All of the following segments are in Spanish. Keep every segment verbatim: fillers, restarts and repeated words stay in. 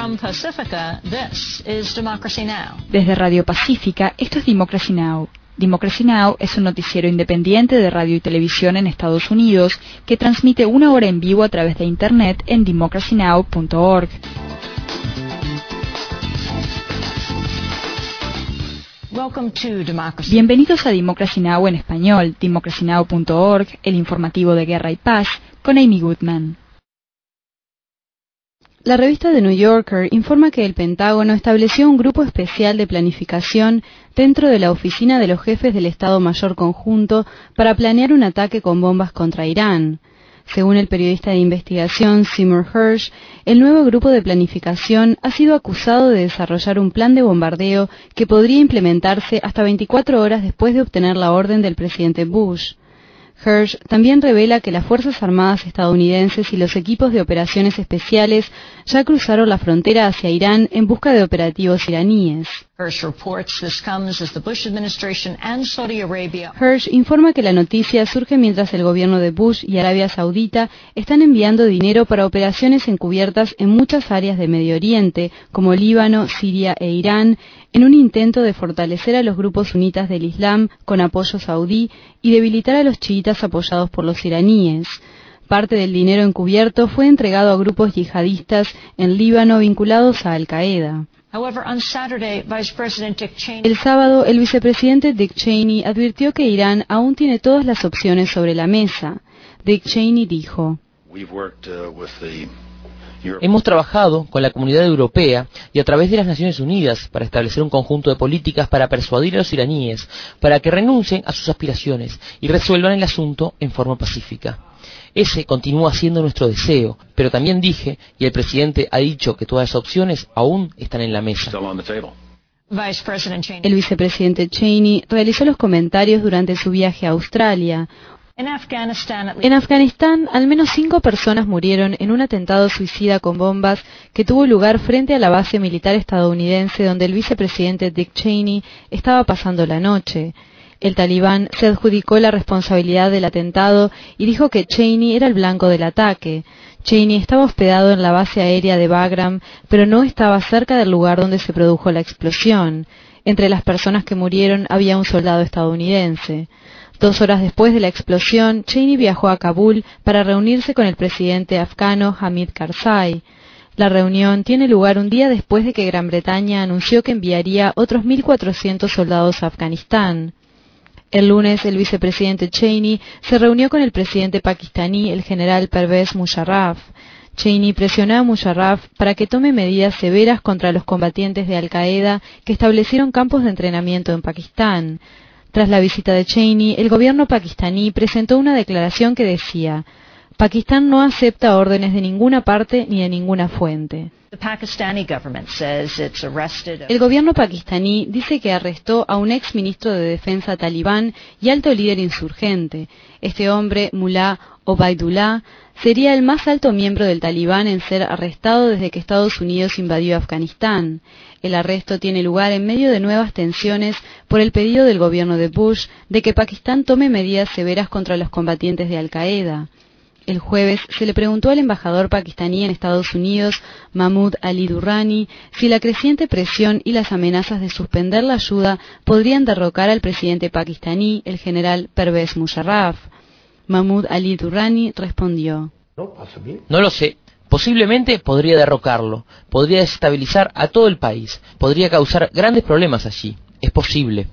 From Pacifica, this is Democracy Now! Desde Radio Pacífica, esto es Democracy Now! Democracy Now! Es un noticiero independiente de radio y televisión en Estados Unidos que transmite una hora en vivo a través de Internet en democracy now punto org. Welcome to Democracy. Bienvenidos a Democracy Now! En español, democracy now punto org, el informativo de Guerra y Paz, con Amy Goodman. La revista The New Yorker informa que el Pentágono estableció un grupo especial de planificación dentro de la oficina de los jefes del Estado Mayor Conjunto para planear un ataque con bombas contra Irán. Según el periodista de investigación Seymour Hersh, el nuevo grupo de planificación ha sido acusado de desarrollar un plan de bombardeo que podría implementarse hasta veinticuatro horas después de obtener la orden del presidente Bush. Hersh también revela que las Fuerzas Armadas estadounidenses y los equipos de operaciones especiales ya cruzaron la frontera hacia Irán en busca de operativos iraníes. Hersh reports this comes as the Bush administration and Saudi Arabia. Hersh informa que la noticia surge mientras el gobierno de Bush y Arabia Saudita están enviando dinero para operaciones encubiertas en muchas áreas de Medio Oriente, como Líbano, Siria e Irán, en un intento de fortalecer a los grupos sunitas del Islam con apoyo saudí y debilitar a los chiitas apoyados por los iraníes. Parte del dinero encubierto fue entregado a grupos yihadistas en Líbano vinculados a Al-Qaeda. El sábado, el vicepresidente Dick Cheney advirtió que Irán aún tiene todas las opciones sobre la mesa. Dick Cheney dijo: Hemos trabajado con la comunidad europea y a través de las Naciones Unidas para establecer un conjunto de políticas para persuadir a los iraníes para que renuncien a sus aspiraciones y resuelvan el asunto en forma pacífica. Ese continúa siendo nuestro deseo, pero también dije, y el presidente ha dicho que todas las opciones aún están en la mesa. El vicepresidente Cheney realizó los comentarios durante su viaje a Australia. En Afganistán, al menos cinco personas murieron en un atentado suicida con bombas que tuvo lugar frente a la base militar estadounidense donde el vicepresidente Dick Cheney estaba pasando la noche. El talibán se adjudicó la responsabilidad del atentado y dijo que Cheney era el blanco del ataque. Cheney estaba hospedado en la base aérea de Bagram, pero no estaba cerca del lugar donde se produjo la explosión. Entre las personas que murieron había un soldado estadounidense. Dos horas después de la explosión, Cheney viajó a Kabul para reunirse con el presidente afgano Hamid Karzai. La reunión tiene lugar un día después de que Gran Bretaña anunció que enviaría otros mil cuatrocientos soldados a Afganistán. El lunes, el vicepresidente Cheney se reunió con el presidente pakistaní, el general Pervez Musharraf. Cheney presionó a Musharraf para que tome medidas severas contra los combatientes de Al-Qaeda que establecieron campos de entrenamiento en Pakistán. Tras la visita de Cheney, el gobierno pakistaní presentó una declaración que decía: Pakistán no acepta órdenes de ninguna parte ni de ninguna fuente. El gobierno pakistaní dice que arrestó a un ex ministro de defensa talibán y alto líder insurgente. Este hombre, Mullah Obaidullah, sería el más alto miembro del talibán en ser arrestado desde que Estados Unidos invadió Afganistán. El arresto tiene lugar en medio de nuevas tensiones por el pedido del gobierno de Bush de que Pakistán tome medidas severas contra los combatientes de Al-Qaeda. El jueves se le preguntó al embajador pakistaní en Estados Unidos, Mahmoud Ali Durrani, si la creciente presión y las amenazas de suspender la ayuda podrían derrocar al presidente pakistaní, el general Pervez Musharraf. Mahmoud Ali Durrani respondió: No lo sé. Posiblemente podría derrocarlo, podría desestabilizar a todo el país, podría causar grandes problemas allí. Es posible.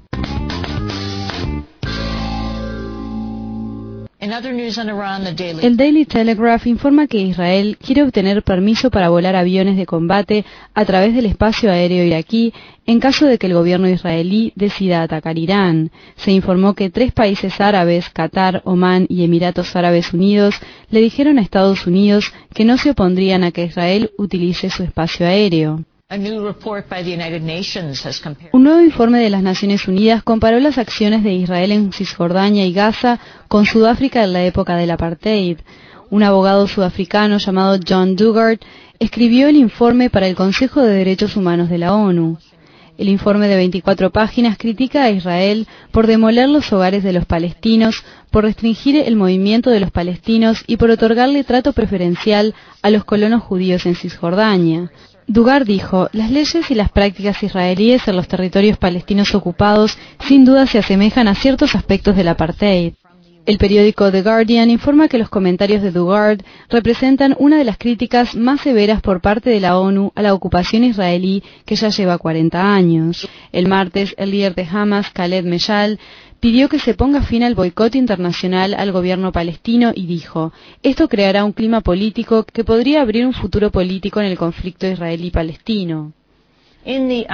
El Daily Telegraph informa que Israel quiere obtener permiso para volar aviones de combate a través del espacio aéreo iraquí en caso de que el gobierno israelí decida atacar Irán. Se informó que tres países árabes, Qatar, Omán y Emiratos Árabes Unidos, le dijeron a Estados Unidos que no se opondrían a que Israel utilice su espacio aéreo. Un nuevo informe de las Naciones Unidas comparó las acciones de Israel en Cisjordania y Gaza con Sudáfrica en la época del apartheid. Un abogado sudafricano llamado John Dugard escribió el informe para el Consejo de Derechos Humanos de la ONU. El informe de veinticuatro páginas critica a Israel por demoler los hogares de los palestinos, por restringir el movimiento de los palestinos y por otorgarle trato preferencial a los colonos judíos en Cisjordania. Dugard dijo, las leyes y las prácticas israelíes en los territorios palestinos ocupados sin duda se asemejan a ciertos aspectos del apartheid. El periódico The Guardian informa que los comentarios de Dugard representan una de las críticas más severas por parte de la ONU a la ocupación israelí que ya lleva cuarenta años. El martes, el líder de Hamas, Khaled Meshal, pidió que se ponga fin al boicot internacional al gobierno palestino y dijo, esto creará un clima político que podría abrir un futuro político en el conflicto israelí-palestino. En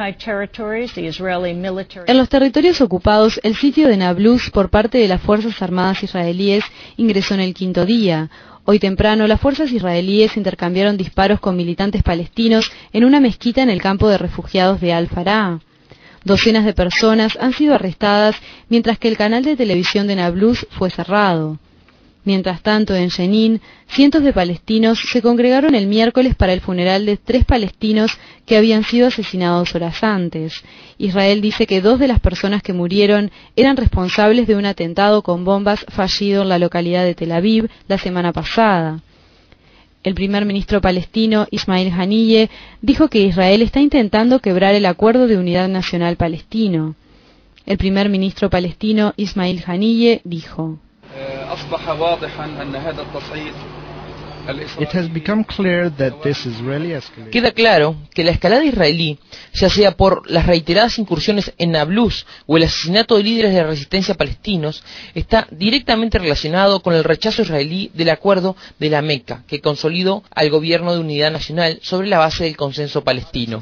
los territorios ocupados, el sitio de Nablus por parte de las Fuerzas Armadas israelíes ingresó en el quinto día. Hoy temprano, las fuerzas israelíes intercambiaron disparos con militantes palestinos en una mezquita en el campo de refugiados de Al-Farah. Docenas de personas han sido arrestadas mientras que el canal de televisión de Nablus fue cerrado. Mientras tanto, en Jenin, cientos de palestinos se congregaron el miércoles para el funeral de tres palestinos que habían sido asesinados horas antes. Israel dice que dos de las personas que murieron eran responsables de un atentado con bombas fallido en la localidad de Tel Aviv la semana pasada. El primer ministro palestino, Ismail Haniyeh, dijo que Israel está intentando quebrar el Acuerdo de Unidad Nacional Palestino. El primer ministro palestino, Ismail Haniyeh, dijo: Queda claro que la escalada israelí, ya sea por las reiteradas incursiones en Nablus o el asesinato de líderes de la resistencia palestinos, está directamente relacionado con el rechazo israelí del acuerdo de la Meca, que consolidó al gobierno de unidad nacional sobre la base del consenso palestino.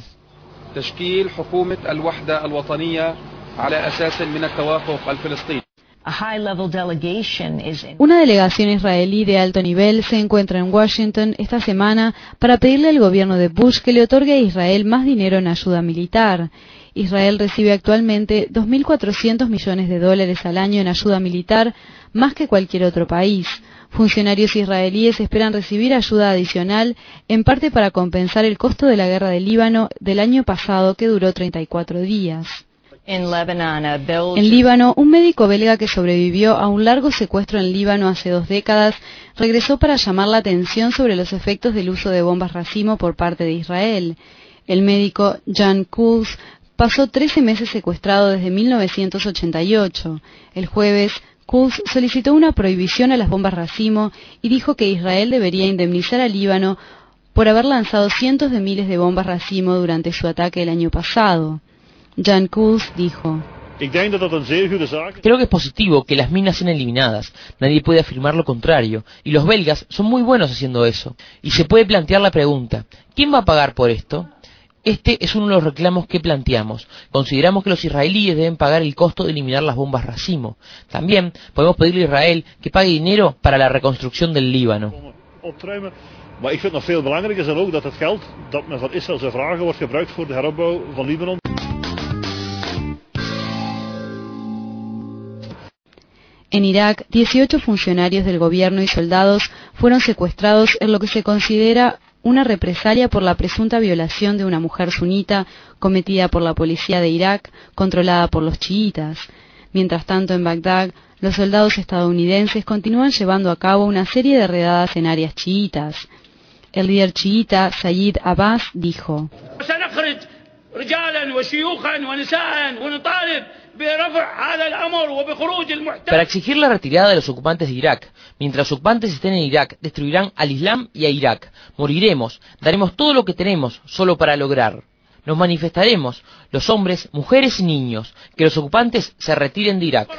Una delegación israelí de alto nivel se encuentra en Washington esta semana para pedirle al gobierno de Bush que le otorgue a Israel más dinero en ayuda militar. Israel recibe actualmente dos mil cuatrocientos millones de dólares al año en ayuda militar, más que cualquier otro país. Funcionarios israelíes esperan recibir ayuda adicional, en parte para compensar el costo de la guerra del Líbano del año pasado, que duró treinta y cuatro días. En Líbano, un médico belga que sobrevivió a un largo secuestro en Líbano hace dos décadas regresó para llamar la atención sobre los efectos del uso de bombas racimo por parte de Israel. El médico Jan Kuls pasó trece meses secuestrado desde mil novecientos ochenta y ocho. El jueves, Kuls solicitó una prohibición a las bombas racimo y dijo que Israel debería indemnizar a Líbano por haber lanzado cientos de miles de bombas racimo durante su ataque el año pasado. Jan Kuls dijo: Creo que es positivo que las minas sean eliminadas, nadie puede afirmar lo contrario, y los belgas son muy buenos haciendo eso. Y se puede plantear la pregunta, ¿quién va a pagar por esto? Este es uno de los reclamos que planteamos. Consideramos que los israelíes deben pagar el costo de eliminar las bombas racimo. También podemos pedirle a Israel que pague dinero para la reconstrucción del Líbano. Maar ik vind nog veel belangrijker is dan ook dat het geld dat men van Israëlse vragen wordt gebruikt voor de heropbouw van Libanon. En Irak, dieciocho funcionarios del gobierno y soldados fueron secuestrados en lo que se considera una represalia por la presunta violación de una mujer sunita cometida por la policía de Irak, controlada por los chiitas. Mientras tanto, en Bagdad, los soldados estadounidenses continúan llevando a cabo una serie de redadas en áreas chiitas. El líder chiita, Sayyid Abbas, dijo: Para exigir la retirada de los ocupantes de Irak. Mientras los ocupantes estén en Irak, destruirán al Islam y a Irak. Moriremos, daremos todo lo que tenemos, solo para lograr. Nos manifestaremos, los hombres, mujeres y niños, que los ocupantes se retiren de Irak.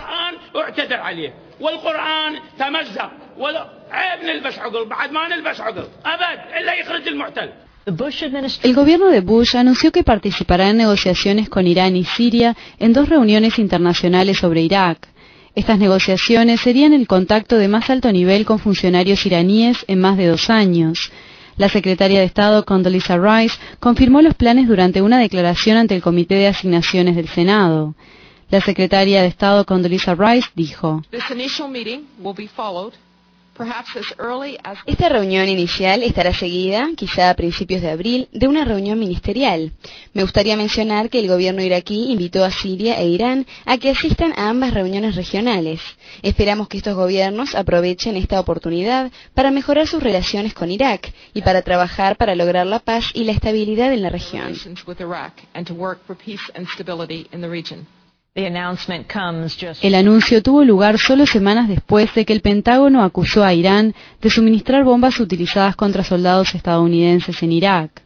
El gobierno de Bush anunció que participará en negociaciones con Irán y Siria en dos reuniones internacionales sobre Irak. Estas negociaciones serían el contacto de más alto nivel con funcionarios iraníes en más de dos años. La secretaria de Estado, Condoleezza Rice, confirmó los planes durante una declaración ante el Comité de Asignaciones del Senado. La secretaria de Estado, Condoleezza Rice, dijo: Esta reunión inicial estará seguida, quizá a principios de abril, de una reunión ministerial. Me gustaría mencionar que el gobierno iraquí invitó a Siria e Irán a que asistan a ambas reuniones regionales. Esperamos que estos gobiernos aprovechen esta oportunidad para mejorar sus relaciones con Irak y para trabajar para lograr la paz y la estabilidad en la región. El anuncio tuvo lugar solo semanas después de que el Pentágono acusó a Irán de suministrar bombas utilizadas contra soldados estadounidenses en Irak.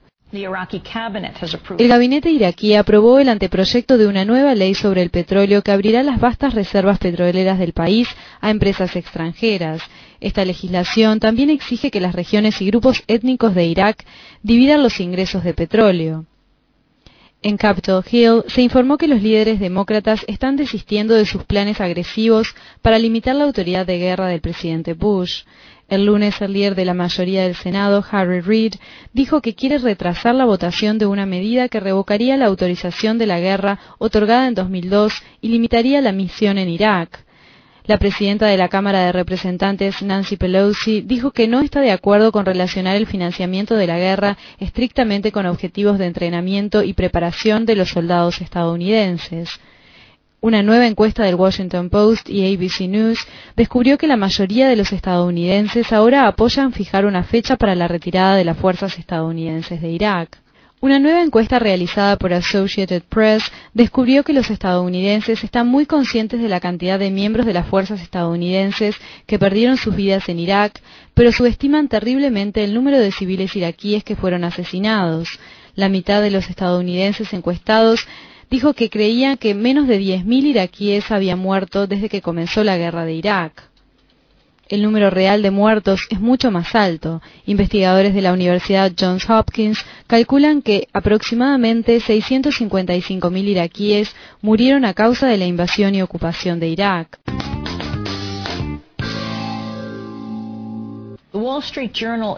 El gabinete iraquí aprobó el anteproyecto de una nueva ley sobre el petróleo que abrirá las vastas reservas petroleras del país a empresas extranjeras. Esta legislación también exige que las regiones y grupos étnicos de Irak dividan los ingresos de petróleo. En Capitol Hill se informó que los líderes demócratas están desistiendo de sus planes agresivos para limitar la autoridad de guerra del presidente Bush. El lunes, el líder de la mayoría del Senado, Harry Reid, dijo que quiere retrasar la votación de una medida que revocaría la autorización de la guerra otorgada en dos mil dos y limitaría la misión en Irak. La presidenta de la Cámara de Representantes, Nancy Pelosi, dijo que no está de acuerdo con relacionar el financiamiento de la guerra estrictamente con objetivos de entrenamiento y preparación de los soldados estadounidenses. Una nueva encuesta del Washington Post y A B C News descubrió que la mayoría de los estadounidenses ahora apoyan fijar una fecha para la retirada de las fuerzas estadounidenses de Irak. Una nueva encuesta realizada por Associated Press descubrió que los estadounidenses están muy conscientes de la cantidad de miembros de las fuerzas estadounidenses que perdieron sus vidas en Irak, pero subestiman terriblemente el número de civiles iraquíes que fueron asesinados. La mitad de los estadounidenses encuestados dijo que creían que menos de diez mil iraquíes habían muerto desde que comenzó la guerra de Irak. El número real de muertos es mucho más alto. Investigadores de la Universidad Johns Hopkins calculan que aproximadamente seiscientos cincuenta y cinco mil iraquíes murieron a causa de la invasión y ocupación de Irak. El Wall Street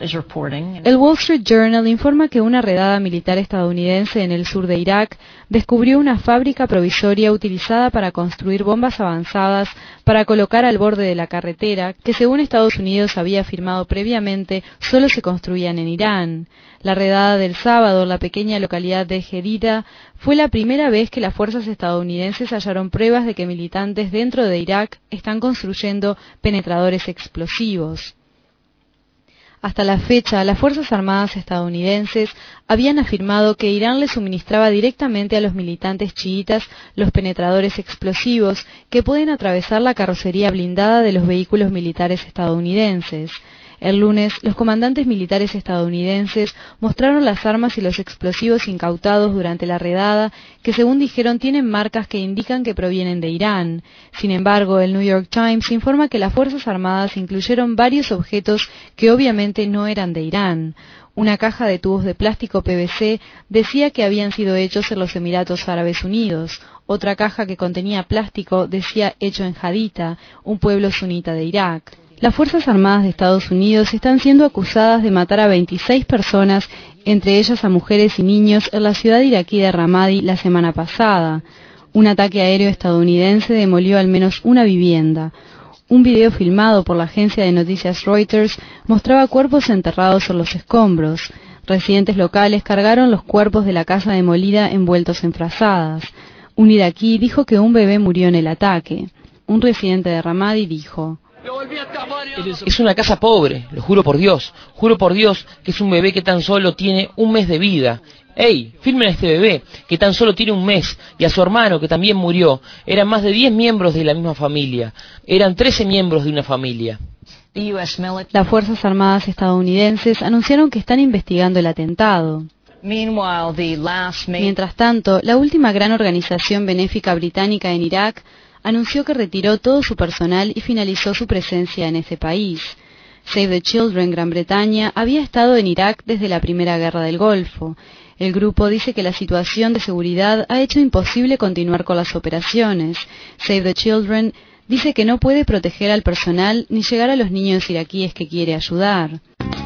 Journal informa que una redada militar estadounidense en el sur de Irak descubrió una fábrica provisoria utilizada para construir bombas avanzadas para colocar al borde de la carretera, que según Estados Unidos había afirmado previamente solo se construían en Irán. La redada del sábado en la pequeña localidad de Jedida fue la primera vez que las fuerzas estadounidenses hallaron pruebas de que militantes dentro de Irak están construyendo penetradores explosivos. Hasta la fecha, las Fuerzas Armadas estadounidenses habían afirmado que Irán le suministraba directamente a los militantes chiitas los penetradores explosivos que pueden atravesar la carrocería blindada de los vehículos militares estadounidenses. El lunes, los comandantes militares estadounidenses mostraron las armas y los explosivos incautados durante la redada, que según dijeron tienen marcas que indican que provienen de Irán. Sin embargo, el New York Times informa que las Fuerzas Armadas incluyeron varios objetos que obviamente no eran de Irán. Una caja de tubos de plástico P V C decía que habían sido hechos en los Emiratos Árabes Unidos. Otra caja que contenía plástico decía hecho en Haditha, un pueblo sunita de Irak. Las Fuerzas Armadas de Estados Unidos están siendo acusadas de matar a veintiséis personas, entre ellas a mujeres y niños, en la ciudad iraquí de Ramadi la semana pasada. Un ataque aéreo estadounidense demolió al menos una vivienda. Un video filmado por la agencia de noticias Reuters mostraba cuerpos enterrados en los escombros. Residentes locales cargaron los cuerpos de la casa demolida envueltos en frazadas. Un iraquí dijo que un bebé murió en el ataque. Un residente de Ramadi dijo: es una casa pobre, lo juro por Dios, juro por Dios que es un bebé que tan solo tiene un mes de vida. ¡Ey! Filmen a este bebé, que tan solo tiene un mes, y a su hermano, que también murió. Eran más de diez miembros de la misma familia. Eran trece miembros de una familia. Las Fuerzas Armadas estadounidenses anunciaron que están investigando el atentado. Mientras tanto, la última gran organización benéfica británica en Irak anunció que retiró todo su personal y finalizó su presencia en ese país. Save the Children Gran Bretaña había estado en Irak desde la Primera Guerra del Golfo. El grupo dice que la situación de seguridad ha hecho imposible continuar con las operaciones. Save the Children dice que no puede proteger al personal ni llegar a los niños iraquíes que quiere ayudar.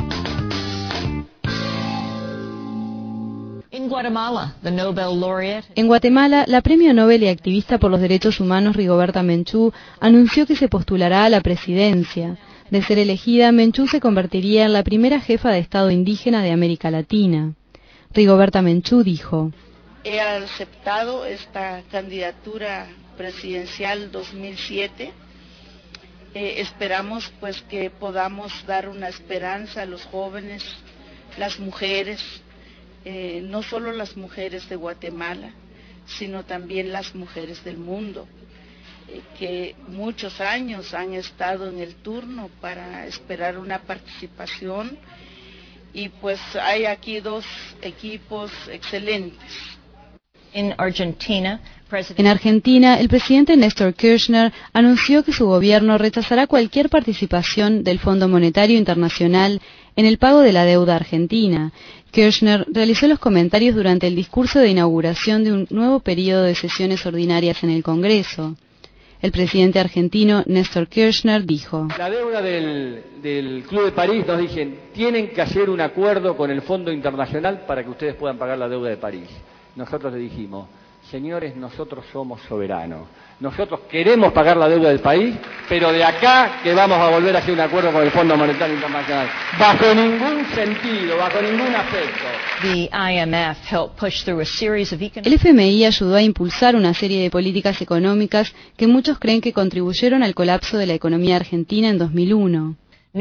En Guatemala, the Nobel laureate... En Guatemala, la premio Nobel y activista por los derechos humanos Rigoberta Menchú anunció que se postulará a la presidencia. De ser elegida, Menchú se convertiría en la primera jefa de Estado indígena de América Latina. Rigoberta Menchú dijo: He aceptado esta candidatura presidencial dos mil siete. Eh, esperamos pues que podamos dar una esperanza a los jóvenes, las mujeres, eh, no solo las mujeres de Guatemala, sino también las mujeres del mundo, eh, que muchos años han estado en el turno para esperar una participación, y pues hay aquí dos equipos excelentes. En Argentina, En Argentina, el presidente Néstor Kirchner anunció que su gobierno rechazará cualquier participación del Fondo Monetario Internacional en el pago de la deuda argentina. Kirchner realizó los comentarios durante el discurso de inauguración de un nuevo periodo de sesiones ordinarias en el Congreso. El presidente argentino Néstor Kirchner dijo: La deuda del, del Club de París, nos dicen, tienen que hacer un acuerdo con el Fondo Internacional para que ustedes puedan pagar la deuda de París. Nosotros le dijimos: señores, nosotros somos soberanos. Nosotros queremos pagar la deuda del país, pero de acá que vamos a volver a hacer un acuerdo con el Fondo Monetario Internacional. Bajo ningún sentido, bajo ningún aspecto. The I M F helped push through a series of economic... El F M I ayudó a impulsar una serie de políticas económicas que muchos creen que contribuyeron al colapso de la economía argentina en dos mil uno.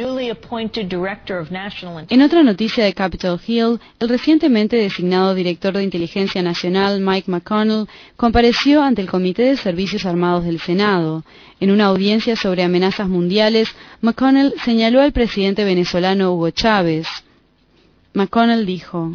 En otra noticia de Capitol Hill, el recientemente designado director de Inteligencia Nacional, Mike McConnell, compareció ante el Comité de Servicios Armados del Senado. En una audiencia sobre amenazas mundiales, McConnell señaló al presidente venezolano Hugo Chávez. McConnell dijo: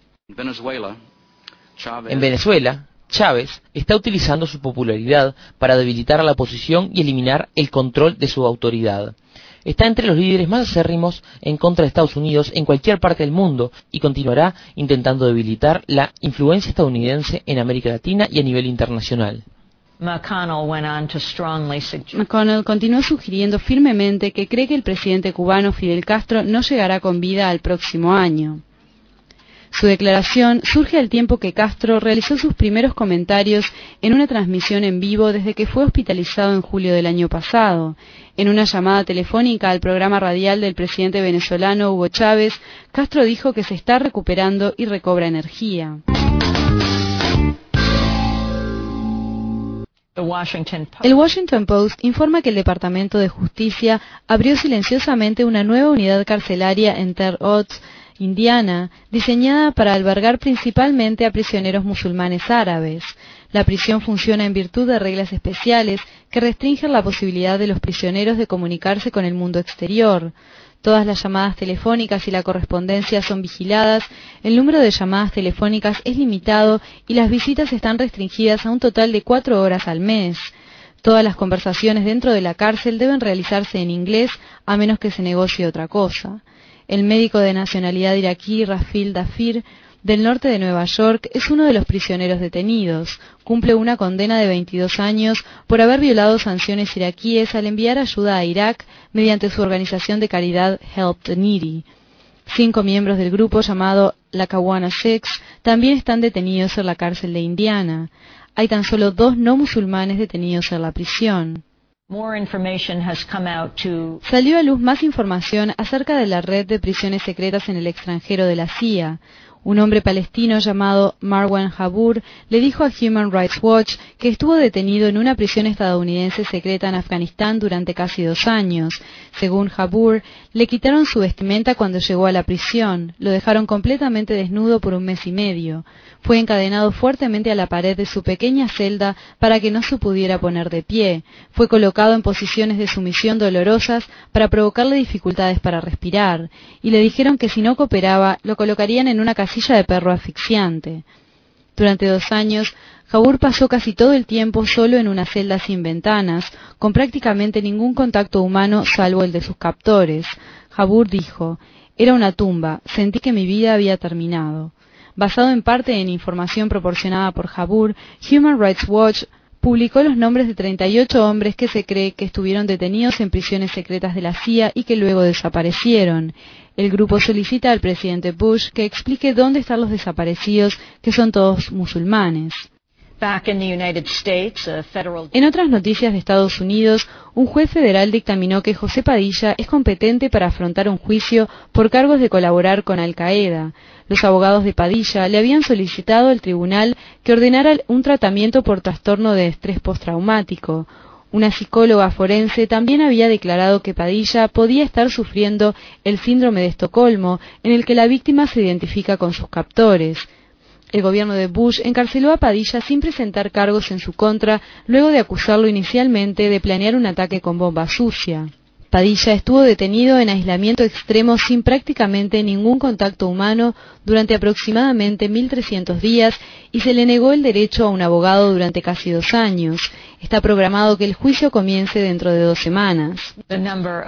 En Venezuela, Chávez está utilizando su popularidad para debilitar a la oposición y eliminar el control de su autoridad. Está entre los líderes más acérrimos en contra de Estados Unidos en cualquier parte del mundo y continuará intentando debilitar la influencia estadounidense en América Latina y a nivel internacional. McConnell went on to strongly suggest... McConnell continuó sugiriendo firmemente que cree que el presidente cubano Fidel Castro no llegará con vida al próximo año. Su declaración surge al tiempo que Castro realizó sus primeros comentarios en una transmisión en vivo desde que fue hospitalizado en julio del año pasado. En una llamada telefónica al programa radial del presidente venezolano Hugo Chávez, Castro dijo que se está recuperando y recobra energía. El Washington Post informa que el Departamento de Justicia abrió silenciosamente una nueva unidad carcelaria en Terre Haute, Indiana, diseñada para albergar principalmente a prisioneros musulmanes árabes. La prisión funciona en virtud de reglas especiales que restringen la posibilidad de los prisioneros de comunicarse con el mundo exterior. Todas las llamadas telefónicas y la correspondencia son vigiladas, el número de llamadas telefónicas es limitado y las visitas están restringidas a un total de cuatro horas al mes. Todas las conversaciones dentro de la cárcel deben realizarse en inglés, a menos que se negocie otra cosa. El médico de nacionalidad iraquí Rafil Dafir, del norte de Nueva York, es uno de los prisioneros detenidos. Cumple una condena de veintidós años por haber violado sanciones iraquíes al enviar ayuda a Irak mediante su organización de caridad Help the Needy. Cinco miembros del grupo llamado Lackawanna Six también están detenidos en la cárcel de Indiana. Hay tan solo dos no musulmanes detenidos en la prisión. Salió a luz más información acerca de la red de prisiones secretas en el extranjero de la C I A. Un hombre palestino llamado Marwan Jabbour le dijo a Human Rights Watch que estuvo detenido en una prisión estadounidense secreta en Afganistán durante casi dos años. Según Jabbour, le quitaron su vestimenta cuando llegó a la prisión, lo dejaron completamente desnudo por un mes y medio. Fue encadenado fuertemente a la pared de su pequeña celda para que no se pudiera poner de pie. Fue colocado en posiciones de sumisión dolorosas para provocarle dificultades para respirar, y le dijeron que si no cooperaba, lo colocarían en una casilla de perro asfixiante. Durante dos años, Jabbour pasó casi todo el tiempo solo en una celda sin ventanas, con prácticamente ningún contacto humano salvo el de sus captores. Jabbour dijo: «Era una tumba, sentí que mi vida había terminado». Basado en parte en información proporcionada por Jabbour, Human Rights Watch publicó los nombres de treinta y ocho hombres que se cree que estuvieron detenidos en prisiones secretas de la C I A y que luego desaparecieron. El grupo solicita al presidente Bush que explique dónde están los desaparecidos, que son todos musulmanes. En otras noticias de Estados Unidos, un juez federal dictaminó que José Padilla es competente para afrontar un juicio por cargos de colaborar con Al-Qaeda. Los abogados de Padilla le habían solicitado al tribunal que ordenara un tratamiento por trastorno de estrés postraumático. Una psicóloga forense también había declarado que Padilla podía estar sufriendo el síndrome de Estocolmo, en el que la víctima se identifica con sus captores. El gobierno de Bush encarceló a Padilla sin presentar cargos en su contra, luego de acusarlo inicialmente de planear un ataque con bomba sucia. Padilla estuvo detenido en aislamiento extremo sin prácticamente ningún contacto humano durante aproximadamente mil trescientos días y se le negó el derecho a un abogado durante casi dos años. Está programado que el juicio comience dentro de dos semanas. El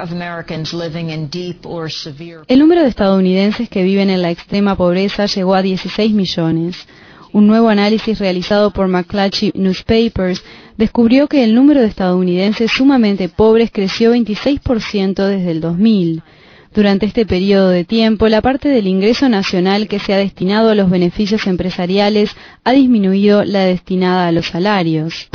número de estadounidenses que viven en la extrema pobreza llegó a dieciséis millones. Un nuevo análisis realizado por McClatchy Newspapers descubrió que el número de estadounidenses sumamente pobres creció veintiséis por ciento desde el dos mil. Durante este periodo de tiempo, la parte del ingreso nacional que se ha destinado a los beneficios empresariales ha disminuido la destinada a los salarios.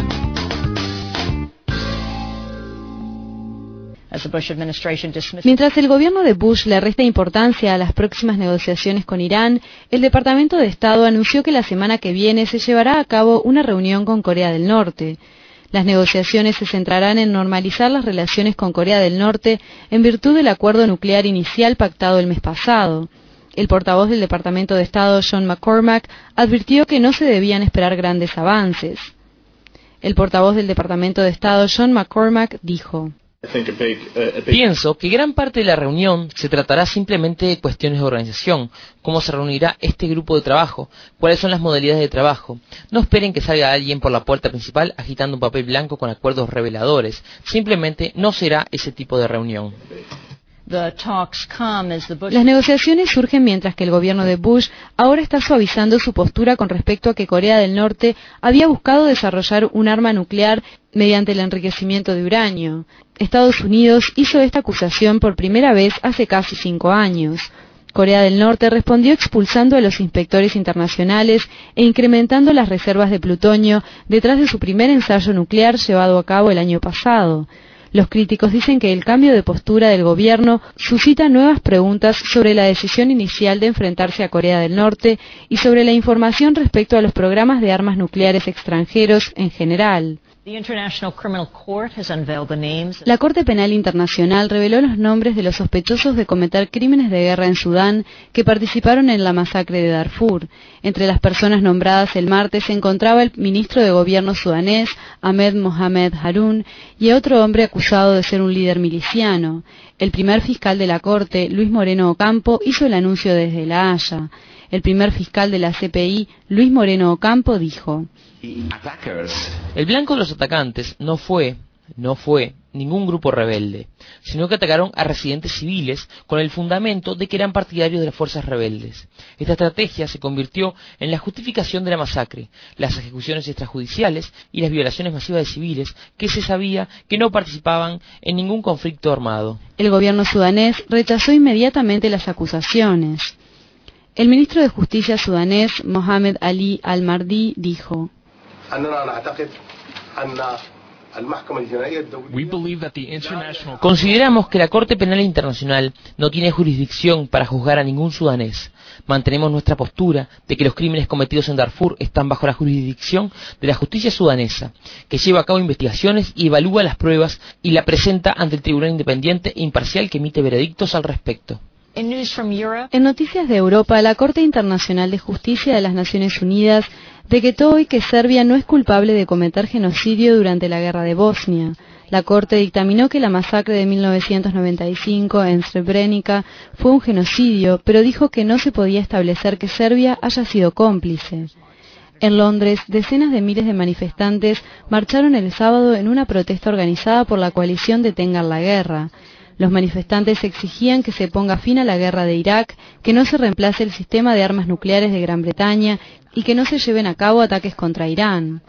Mientras el gobierno de Bush le resta importancia a las próximas negociaciones con Irán, el Departamento de Estado anunció que la semana que viene se llevará a cabo una reunión con Corea del Norte. Las negociaciones se centrarán en normalizar las relaciones con Corea del Norte en virtud del acuerdo nuclear inicial pactado el mes pasado. El portavoz del Departamento de Estado, John McCormack, advirtió que no se debían esperar grandes avances. El portavoz del Departamento de Estado, John McCormack, dijo: Pienso que gran parte de la reunión se tratará simplemente de cuestiones de organización, cómo se reunirá este grupo de trabajo, cuáles son las modalidades de trabajo. No esperen que salga alguien por la puerta principal agitando un papel blanco con acuerdos reveladores, simplemente no será ese tipo de reunión. Las negociaciones surgen mientras que el gobierno de Bush ahora está suavizando su postura con respecto a que Corea del Norte había buscado desarrollar un arma nuclear mediante el enriquecimiento de uranio. Estados Unidos hizo esta acusación por primera vez hace casi cinco años. Corea del Norte respondió expulsando a los inspectores internacionales e incrementando las reservas de plutonio detrás de su primer ensayo nuclear llevado a cabo el año pasado. Los críticos dicen que el cambio de postura del gobierno suscita nuevas preguntas sobre la decisión inicial de enfrentarse a Corea del Norte y sobre la información respecto a los programas de armas nucleares extranjeros en general. La Corte Penal Internacional reveló los nombres de los sospechosos de cometer crímenes de guerra en Sudán que participaron en la masacre de Darfur. Entre las personas nombradas el martes se encontraba el ministro de Gobierno sudanés, Ahmed Mohamed Harun, y otro hombre acusado de ser un líder miliciano. El primer fiscal de la Corte, Luis Moreno Ocampo, hizo el anuncio desde La Haya. El primer fiscal de la C P I, Luis Moreno Ocampo, dijo: El blanco de los atacantes no fue, no fue ningún grupo rebelde, sino que atacaron a residentes civiles con el fundamento de que eran partidarios de las fuerzas rebeldes. Esta estrategia se convirtió en la justificación de la masacre, las ejecuciones extrajudiciales y las violaciones masivas de civiles que se sabía que no participaban en ningún conflicto armado. El gobierno sudanés rechazó inmediatamente las acusaciones. El ministro de Justicia sudanés, Mohamed Ali Al-Mahdi, dijo: Consideramos que la Corte Penal Internacional no tiene jurisdicción para juzgar a ningún sudanés. Mantenemos nuestra postura de que los crímenes cometidos en Darfur están bajo la jurisdicción de la justicia sudanesa, que lleva a cabo investigaciones y evalúa las pruebas y la presenta ante el tribunal independiente e imparcial que emite veredictos al respecto. En noticias de Europa, la Corte Internacional de Justicia de las Naciones Unidas decretó hoy que Serbia no es culpable de cometer genocidio durante la guerra de Bosnia. La Corte dictaminó que la masacre de mil novecientos noventa y cinco en Srebrenica fue un genocidio, pero dijo que no se podía establecer que Serbia haya sido cómplice. En Londres, decenas de miles de manifestantes marcharon el sábado en una protesta organizada por la coalición Detengan la Guerra. Los manifestantes exigían que se ponga fin a la guerra de Irak, que no se reemplace el sistema de armas nucleares de Gran Bretaña y que no se lleven a cabo ataques contra Irán.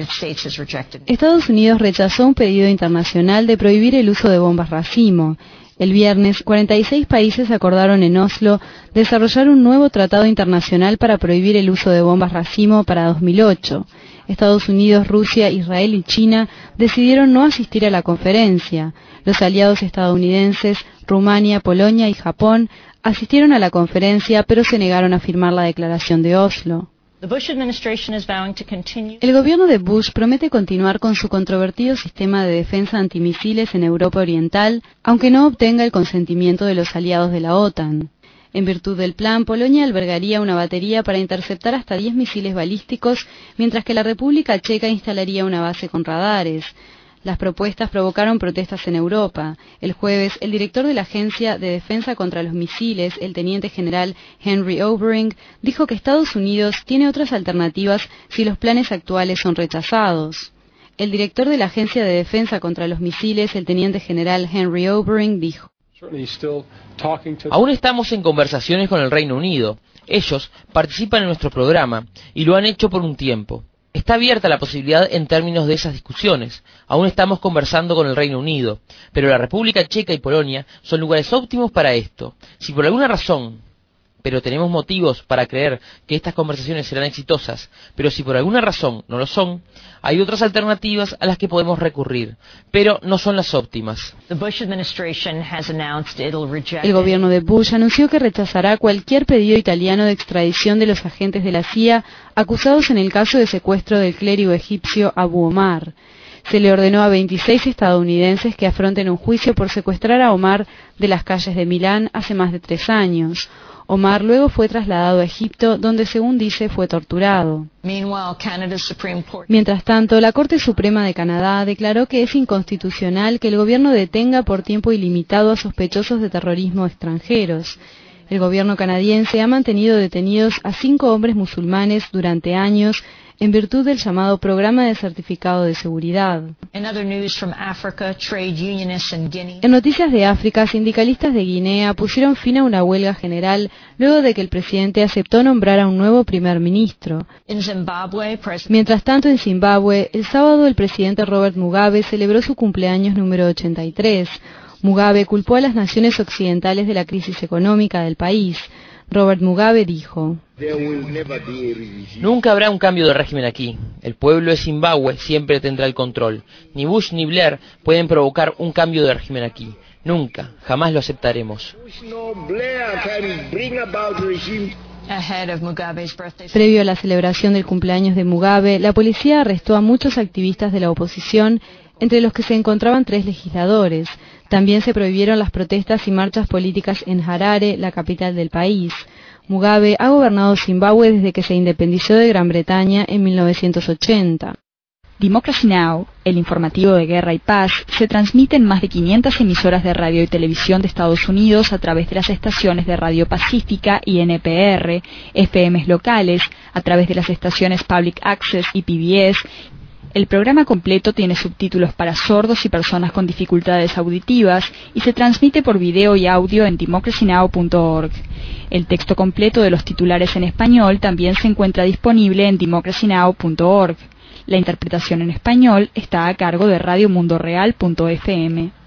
Estados Unidos rechazó un pedido internacional de prohibir el uso de bombas racimo. El viernes, cuarenta y seis países acordaron en Oslo desarrollar un nuevo tratado internacional para prohibir el uso de bombas racimo para dos mil ocho. Estados Unidos, Rusia, Israel y China decidieron no asistir a la conferencia. Los aliados estadounidenses, Rumania, Polonia y Japón asistieron a la conferencia, pero se negaron a firmar la declaración de Oslo. El gobierno de Bush promete continuar con su controvertido sistema de defensa antimisiles en Europa Oriental, aunque no obtenga el consentimiento de los aliados de la OTAN. En virtud del plan, Polonia albergaría una batería para interceptar hasta diez misiles balísticos, mientras que la República Checa instalaría una base con radares. Las propuestas provocaron protestas en Europa. El jueves, el director de la Agencia de Defensa contra los Misiles, el teniente general Henry Obering, dijo que Estados Unidos tiene otras alternativas si los planes actuales son rechazados. El director de la Agencia de Defensa contra los Misiles, el teniente general Henry Obering, dijo: Aún estamos en conversaciones con el Reino Unido. Ellos participan en nuestro programa y lo han hecho por un tiempo. Está abierta la posibilidad en términos de esas discusiones. Aún estamos conversando con el Reino Unido, pero la República Checa y Polonia son lugares óptimos para esto. Si por alguna razón, pero tenemos motivos para creer que estas conversaciones serán exitosas, pero si por alguna razón no lo son, hay otras alternativas a las que podemos recurrir, pero no son las óptimas. El gobierno de Bush anunció que rechazará cualquier pedido italiano de extradición de los agentes de la C I A acusados en el caso de secuestro del clérigo egipcio Abu Omar. Se le ordenó a veintiséis estadounidenses que afronten un juicio por secuestrar a Omar de las calles de Milán hace más de tres años. Omar luego fue trasladado a Egipto, donde según dice fue torturado. Mientras tanto, la Corte Suprema de Canadá declaró que es inconstitucional que el gobierno detenga por tiempo ilimitado a sospechosos de terrorismo extranjeros. El gobierno canadiense ha mantenido detenidos a cinco hombres musulmanes durante años en virtud del llamado Programa de Certificado de Seguridad. En noticias de África, sindicalistas de Guinea pusieron fin a una huelga general luego de que el presidente aceptó nombrar a un nuevo primer ministro. Mientras tanto, en Zimbabue, el sábado el presidente Robert Mugabe celebró su cumpleaños número ochenta y tres. Mugabe culpó a las naciones occidentales de la crisis económica del país. Robert Mugabe dijo: Nunca habrá un cambio de régimen aquí. El pueblo de Zimbabue siempre tendrá el control. Ni Bush ni Blair pueden provocar un cambio de régimen aquí. Nunca, jamás lo aceptaremos. Previo a la celebración del cumpleaños de Mugabe, la policía arrestó a muchos activistas de la oposición, entre los que se encontraban tres legisladores. También se prohibieron las protestas y marchas políticas en Harare, la capital del país. Mugabe ha gobernado Zimbabue desde que se independizó de Gran Bretaña en mil novecientos ochenta. Democracy Now!, el informativo de guerra y paz, se transmite en más de quinientas emisoras de radio y televisión de Estados Unidos a través de las estaciones de Radio Pacífica y N P R, F Ms locales, a través de las estaciones Public Access y P B S. El programa completo tiene subtítulos para sordos y personas con dificultades auditivas y se transmite por video y audio en democracy now punto org. El texto completo de los titulares en español también se encuentra disponible en democracy now punto org. La interpretación en español está a cargo de radio mundo real punto f m.